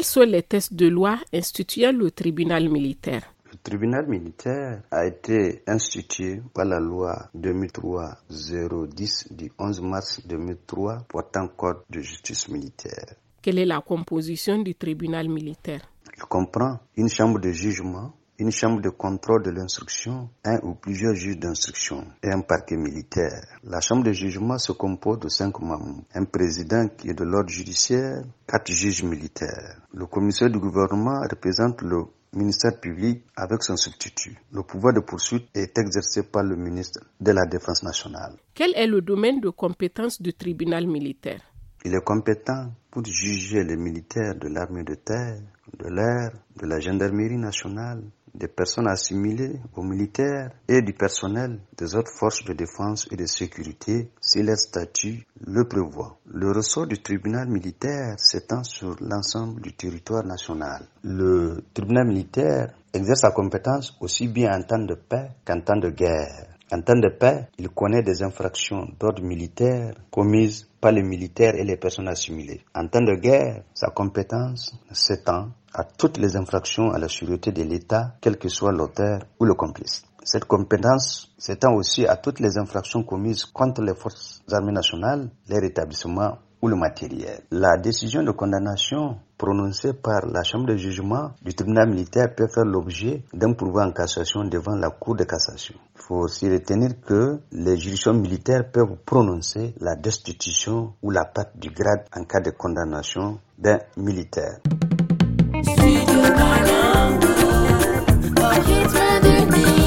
Quels sont les textes de loi instituant le tribunal militaire? Le tribunal militaire a été institué par la loi 2003-010 du 11 mars 2003 portant code de justice militaire. Quelle est la composition du tribunal militaire? Il comprend une chambre de jugement, une chambre de contrôle de l'instruction, un ou plusieurs juges d'instruction et un parquet militaire. La chambre de jugement se compose de 5 membres. Un président qui est de l'ordre judiciaire, 4 juges militaires. Le commissaire du gouvernement représente le ministère public avec son substitut. Le pouvoir de poursuite est exercé par le ministre de la Défense nationale. Quel est le domaine de compétence du tribunal militaire? Il est compétent pour juger les militaires de l'armée de terre, de l'air, de la gendarmerie nationale, des personnes assimilées aux militaires et du personnel des autres forces de défense et de sécurité si leur statut le prévoit. Le ressort du tribunal militaire s'étend sur l'ensemble du territoire national. Le tribunal militaire exerce sa compétence aussi bien en temps de paix qu'en temps de guerre. En temps de paix, il connaît des infractions d'ordre militaire commises par les militaires et les personnes assimilées. En temps de guerre, sa compétence s'étend à toutes les infractions à la sûreté de l'État, quel que soit l'auteur ou le complice. Cette compétence s'étend aussi à toutes les infractions commises contre les forces armées nationales, leur établissement ou le matériel. La décision de condamnation prononcée par la chambre de jugement du tribunal militaire peut faire l'objet d'un pourvoi en cassation devant la cour de cassation. Il faut aussi retenir que les juridictions militaires peuvent prononcer la destitution ou la perte du grade en cas de condamnation d'un militaire. Studio Kalangu, oh, hits